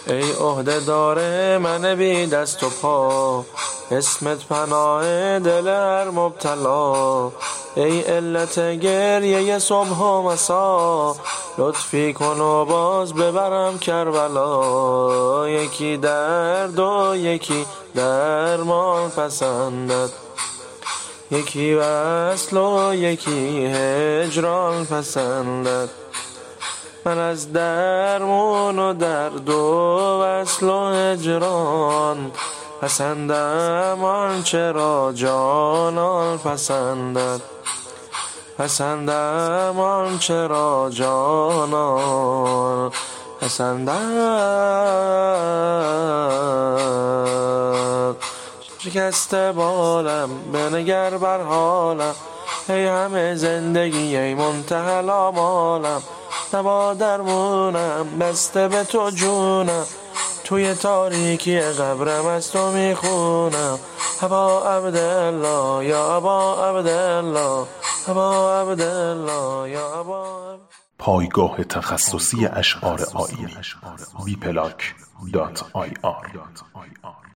ای عهده داره من بی دست و پا، اسمت پناه دل هر مبتلا. ای علت گریه صبح و مسا، لطفی کن و باز ببرم کربلا. یکی درد و یکی درمان پسندد، یکی وصل و یکی هجران پسندد. من از درمون و درد و وصل و هجران پسندم آنچه را جانان پسندد. پسندم آنچه را جانان پسندد. شکسته بالم بنگر بر حالم، ای همه زندگی ای منتهی آمالم. نوا درمونم بسته به تو جونم، توی تاریکی قبرم از تو میخونم. ابا عبدالله یا ابا عبدالله، ابا عبدالله یا ابا. پایگاه تخصصی اشعار آیینی wplac.ir